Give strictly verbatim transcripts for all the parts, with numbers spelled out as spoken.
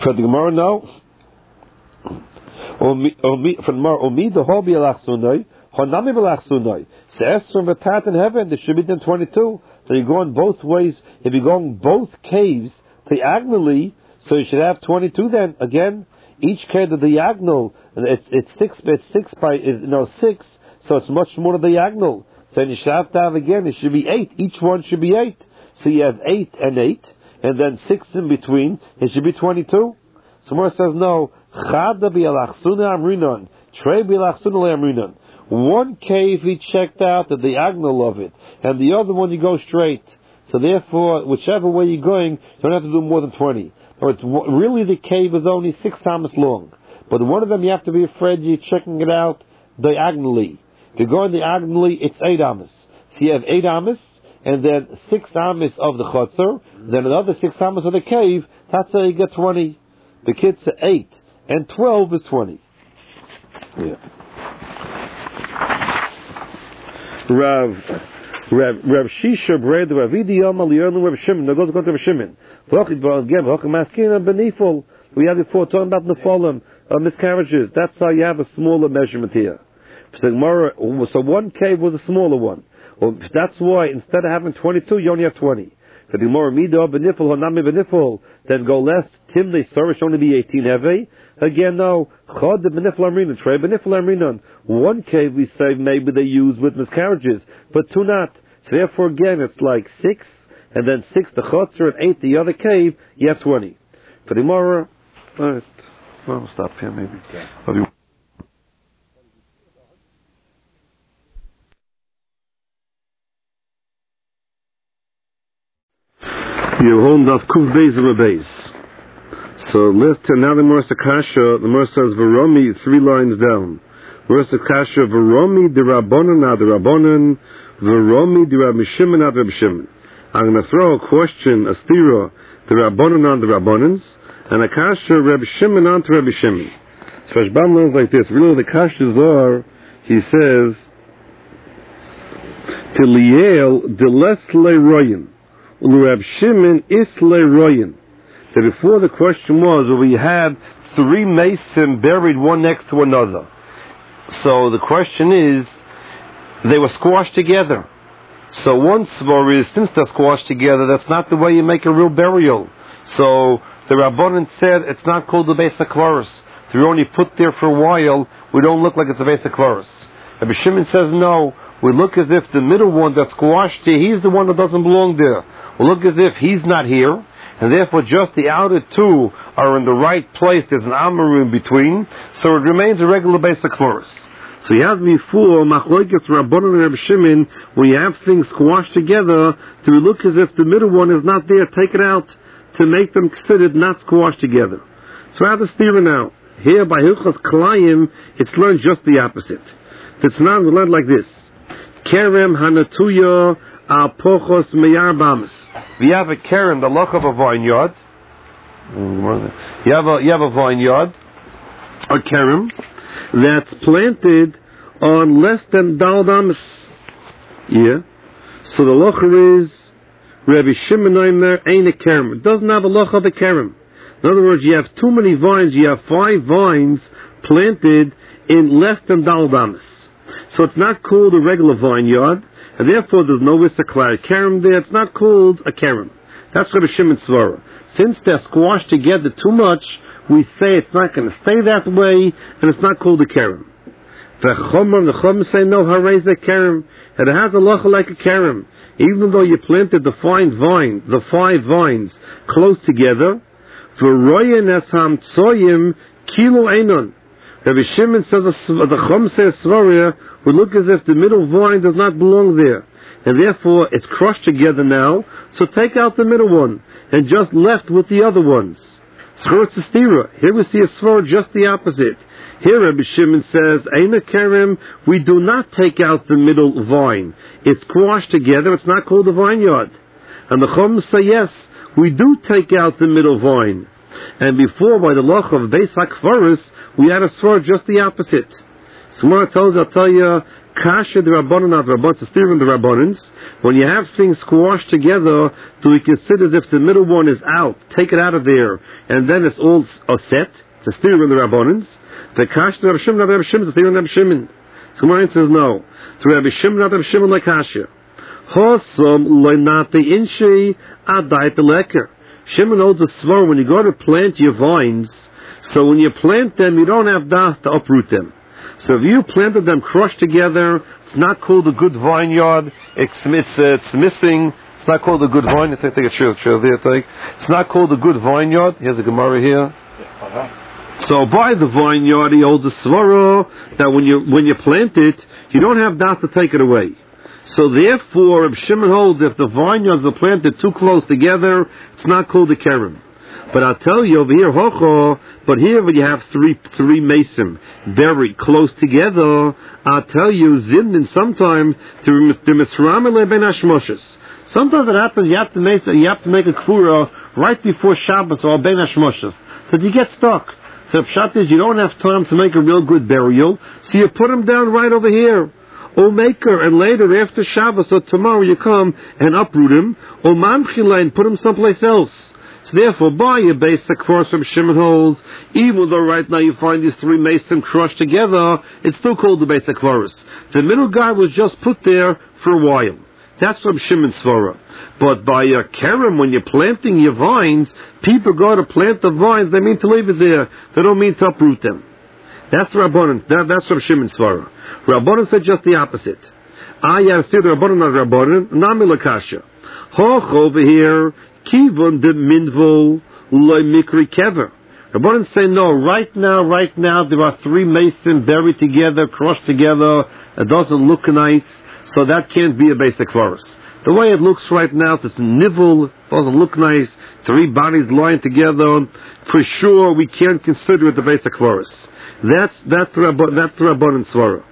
For the Gemara, no. For the Gemara, Omi the Hobi Alachsunai, Honami Alachsunai. So as from the path in heaven, there should be then twenty-two. So you're going both ways. If you're going both caves diagonally, so you should have twenty-two then. Again, each cave the diagonal, it's, it's six, it's six by, is, no, six, so it's much more diagonal. So you should have to have again, it should be eight. Each one should be eight. So you have eight and eight, and then six in between, it should be twenty-two. So Mor says no. Chada bi'alachsuna amrinon, trei bi'alachsuna le'amrinon. One cave he checked out the diagonal of it, and the other one you go straight. So therefore, whichever way you're going, you don't have to do more than twenty. Or it's really the cave is only six amas long, but one of them you have to be afraid you're checking it out diagonally. If you're going diagonally, it's eight amas. So you have eight amas, and then six amas of the chotzer, then another six amas of the cave. That's how you get twenty. The kids are eight, and twelve is twenty. Yeah. Rav, Rav, Rav Shisha Bred, Rav Idiyam Aliyonu, Rav Shimon. Now go to Rav Shimon. Again, Maskin we had before talking about Nephilim, uh, miscarriages. That's how you have a smaller measurement here. So one cave was a smaller one. Well, that's why instead of having twenty-two, you only have twenty. So the more Midah benifel Honami benifel, then go less. Timnei Sorish only be eighteen heavy. Again, no. Chod benifel amrinon, trei benifel amrinon. One cave we say maybe they use with miscarriages, but two not. So therefore, again, it's like six, and then six the chotzer, and eight the other cave. You have twenty. For the more, alright. Well, we'll stop here maybe. Okay. You hold off Kuf Beis of a Beis. So let's turn now the Morsa Kasha. The Morsa says Veromi three lines down. Morsa Kasha Veromi the Rabbanon not the Rabbanon. Veromi the Rabbi Shimon not Rabbi Shimon. I'm going to throw a question, a stira, the Rabbanon on the Rabbanons, and a Kasha Rabbi Shimon on to Rabbi Shimon. So Rashbam learns like this. Really, the Kashas are, he says, to Liel de Lesle Royan. Reb Shimon Isle Royan. That before the question was, well, we had three mason buried one next to another. So the question is, they were squashed together. So one svar is, since they're squashed together, that's not the way you make a real burial. So the Rabbanan said it's not called the Beis HaKvaros. If you're only put there for a while, we don't look like it's a Beis HaKvaros. Rabbi Shimon says no. We look as if the middle one that's squashed here, he's the one that doesn't belong there. We look as if he's not here, and therefore just the outer two are in the right place. There's an Amaru in between, so it remains a regular Beis HaKvaros. So you have before Machlokes Rabbanan and Reb Shimon, where you have things squashed together, to look as if the middle one is not there, take it out, to make them considered not squashed together. So I have the steer now. Here by Hilchos Klayim, it's learned just the opposite. It's not learned like this. Kerem Hanatuya Al Pochos Meyar Bamas. We have a kerem, the loch of a vineyard. You have a you have a vineyard, a kerem, that's planted on less than dal damas. Yeah. So the locher is Rabbi Shimon Omer ain't a kerem. It doesn't have a loch of a kerem. In other words, you have too many vines. You have five vines planted in less than dal damas. So it's not called a regular vineyard. And therefore, there's no Issachar kerem there. It's not called a kerem. That's Rabbi Shimon's svara. Since they're squashed together too much, we say it's not going to stay that way, and it's not called a kerem. The Chomar, the Chomar say no, harayz a kerem, and it has a locha like a kerem. Even though you planted the fine vine, the five vines close together, v'royen es hamtsoyim kilo einon. Rabbi Shimon says, the Chom says svara, we look as if the middle vine does not belong there. And therefore, it's crushed together now, so take out the middle one, and just left with the other ones. So it's a stira. Here we see a svara just the opposite. Here Rabbi Shimon says, Eina kerem, we do not take out the middle vine. It's squashed together, it's not called a vineyard. And the Chom say, yes, we do take out the middle vine. And before, by the loch of Beis HaKvaros, we had a svara just the opposite. Gemara tells, I'll tell you, Kasha the Rabbanon of Rabbanon, to steer in the Rabbanons. When you have things squashed together, do we consider as if the middle one is out, take it out of there, and then it's all a set, to steer in the Rabbanons? The Kasha the Rabbi Shimon of Rabbi Shimon, to steer in Rabbi Shimon. So my answer is no. To Rabbi Shimon of Rabbi Shimon like Kasha. Hosam loinate inshi adait leker. Shimon holds a svar when you go to plant your vines. So when you plant them, you don't have das to uproot them. So if you planted them crushed together, it's not called a good vineyard. It's it's, uh, it's missing. It's not called a good vine. I take a chair, chair there. Take. It's not called a good vineyard. Here's a Gemara here. So by the vineyard, he holds a svara that when you when you plant it, you don't have das to take it away. So therefore, if Shimon holds if the vineyards are planted too close together, it's not called a kerem. But I'll tell you over here, hocho, but here when you have three three mason buried close together, I'll tell you, zimnin sometimes to the misramele ben hashmoshes. Sometimes it happens you have to make you have to make a kvura right before Shabbos or ben hashmoshes, so you get stuck. So if Pshat is you don't have time to make a real good burial, so you put them down right over here. Or make her, and later after Shabbos or tomorrow you come and uproot him, or mamchila and put him someplace else. So therefore, by your basic course from Shimon holds, even though right now you find these three mason crushed together, it's still called the basic chorus. The middle guy was just put there for a while. That's from Shimon's svara. But by your kerem, when you're planting your vines, people go to plant the vines, they mean to leave it there. They don't mean to uproot them. That's Rabbanon. That, that's from Shimon's svara. Rabbanon said just the opposite. Ah, yeah, still the Rabbanon not Rabbanon. Nami lakasha. Hoch over here, kivon de minvo loy mikri kever. Rabbanon say no. Right now, right now, there are three mason buried together, crushed together. It doesn't look nice, so that can't be a basic forest. The way it looks right now, it's nivel, doesn't look nice. Three bodies lying together. For sure, we can't consider it the basic forest. That's that's Rabban, that's Rabbanon svara.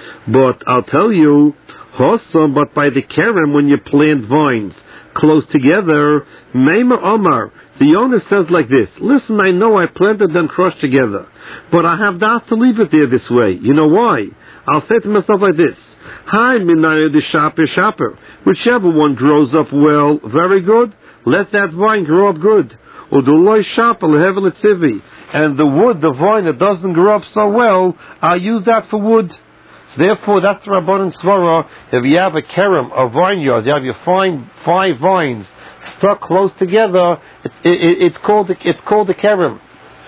But I'll tell you, Hossam, but by the kerem, when you plant vines close together, Meimer Omar, the owner says like this, listen, I know I planted them crushed together, but I have das to leave it there this way. You know why? I'll say to myself like this, Hi, Minaya the Shaper Shaper. Whichever one grows up well, very good, let that vine grow up good. Uduloi Shaper Lehevel Tzivi. And the wood, the vine that doesn't grow up so well, I'll use that for wood. So therefore, that's the Rabbanon svara. If you have a kerem, a vineyard, you have your fine five vines stuck close together, it, it, it's called it's called a kerem.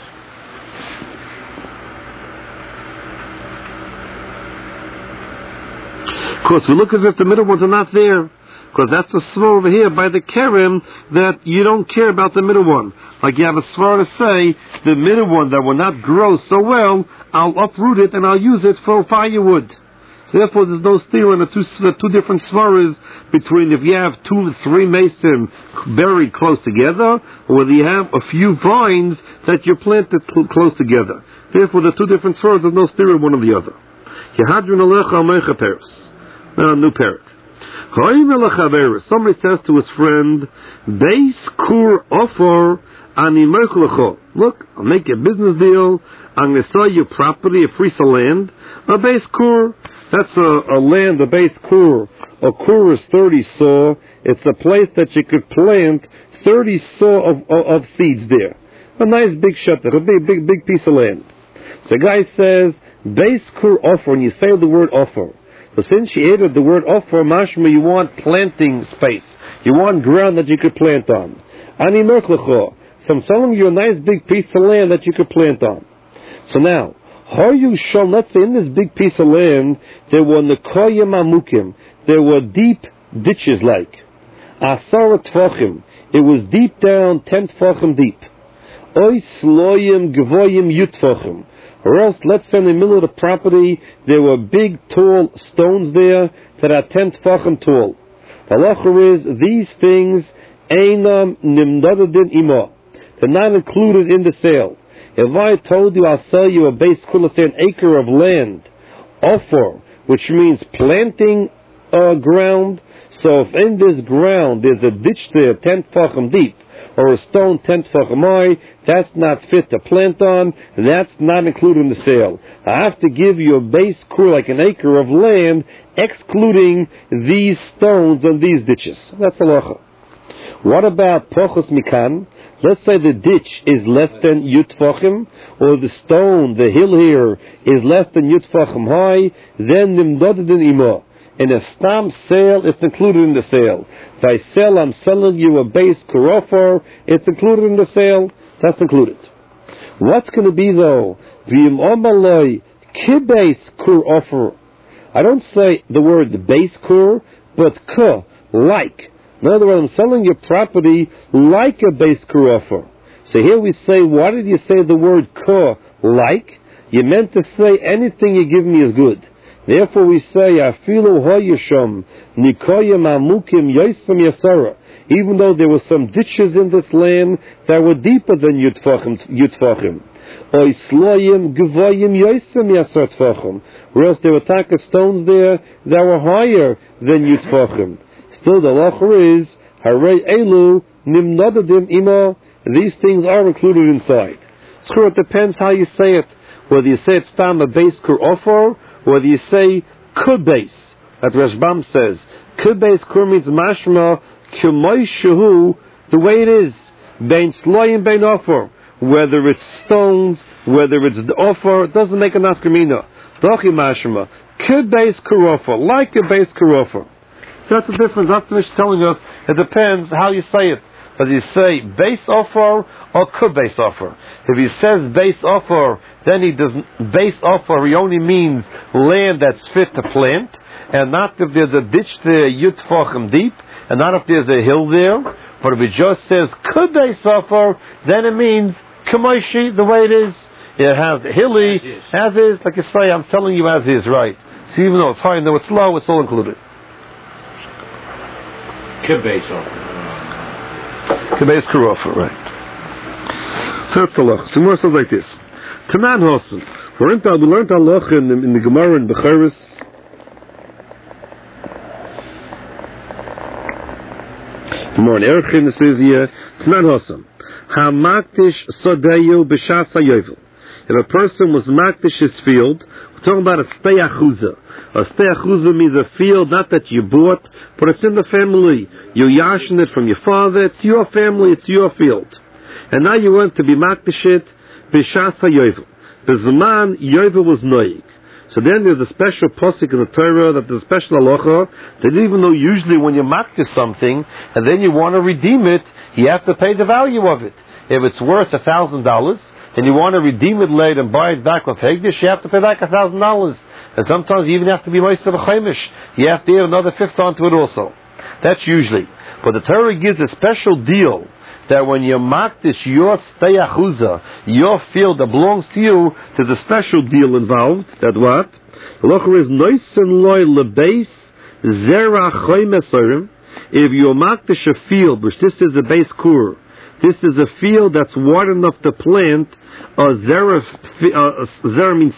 Of course, we look as if the middle ones are not there, because that's a svara over here by the kerem that you don't care about the middle one. Like you have a svara to say, the middle one that will not grow so well, I'll uproot it and I'll use it for firewood. So therefore, there's no steer in the two, the two different svaras between if you have two, three mason buried close together, or whether you have a few vines that you planted cl- close together. Therefore, the two different svaras, there's no steer in one or the other. Yehadrun alecha amecha peres. Now, new parak. Somebody says to his friend, Beis kur ofor ani merchlecho. Look, I'll make you a business deal. I'm going to sell you property, a piece of land. A Beis kur, that's a, a land, a Beis kur. A kur is thirty saw. It's a place that you could plant thirty saw of, of, of seeds there. A nice big shutter, a big, big, big piece of land. So the guy says, Beis kur ofor, and you say the word ofor. But since you added the word offer, mashma, you want planting space. You want ground that you could plant on. Ani merchlecho. So I'm selling you a nice big piece of land that you could plant on. So now, how you shall, let's say in this big piece of land, there were nekoyim amukim. There were deep ditches like. Asara tfachim. It was deep down, ten tfachim deep. Oy sloyim gvoyim yutfachim. Or else, let's say in the middle of the property, there were big, tall stones there that are ten tfachim tall. The halacha is, these things, einam nimdadadin imo. They're not included in the sale. If I told you I'll sell you a base, let's say an acre of land, offer, which means planting uh, ground, so if in this ground there's a ditch there, ten tfachim deep, or a stone ten tefachim high, that's not fit to plant on, that's not included in the sale. I have to give you a base kur, like an acre of land, excluding these stones and these ditches. That's halacha. What about pochos mikan? Let's say the ditch is less than yutfachim, or the stone, the hill here, is less than yutfachim high, then nimdodadin imo. In a stam sale, it's included in the sale. If I sell, I'm selling you a base kurofor, it's included in the sale, that's included. What's going to be though? V'im omaloi kibes kur offer. I don't say the word base kur, but ka, like. In other words, I'm selling your property like a base kur offer. So here we say, why did you say the word ka, like? You meant to say anything you give me is good. Therefore we say, afilu hoyeshom nikoyim amukim yoisam yasara. Even though there were some ditches in this land that were deeper than yutfachim. Oisloyim gvoyim yoisam yasar tfachim. Whereas there were taka stones there that were higher than yutfachim. Still the lacher is, harei elu nimnodadim imo. These things are included inside. So it depends how you say it. Whether you say it's tam a base kur offer, whether you say kubes, that Rashbam says. Kubes kur means mashma kumoy shehu, the way it is. Bein sloyim bein offer. Whether it's stones, whether it's the offer, it doesn't make enough kamina. Dochi mashma. Kubes kur offer, like a base kur offer. So that's the difference. That's what he's telling us. It depends how you say it. Whether you say base offer or could base offer. If he says base offer, then he doesn't. Base offer, he only means land that's fit to plant, and not if there's a ditch there yutfachim deep, and not if there's a hill there. But if he just says could base offer, then it means kamoshi, the way it is. It has hilly, as is. Like you say, I'm telling you as is, right? So even though it's high and though it's low, it's all included. Kibbe offer. Kibbe offer, right. So that's the loch. So more says like this. Tanan Hosen. We learned our loch in, in the Gemara in Becharis. Gemara in Erchin, it says here, Tanan Hosen. Ha-maktish sodayu b'shas ha-yovel. If a person was maktish his field, we're talking about a stei achuza. A stei achuza means a field, not that you bought, but it's in the family. You yashin it from your father, it's your family, it's your field. And now you want to be maktish it, b'shas ha-yovel. B'zman, yovel was noig. So then there's a special posik in the Torah, that there's a special halacha, that even though usually when you maktish something, and then you want to redeem it, you have to pay the value of it. If it's worth a thousand dollars, and you want to redeem it later and buy it back with Hegdish, you have to pay back a thousand dollars. And sometimes you even have to be moist of a chaimish. You have to add another fifth onto it also. That's usually. But the Torah gives a special deal that when you makdish your stei achuza, your field that belongs to you, there's a special deal involved. That what? The locher is noisen loy lebeis zera choimesorim. If you makdish a field, which this is a base kur, this is a field that's wide enough to plant a zera. Uh, zera means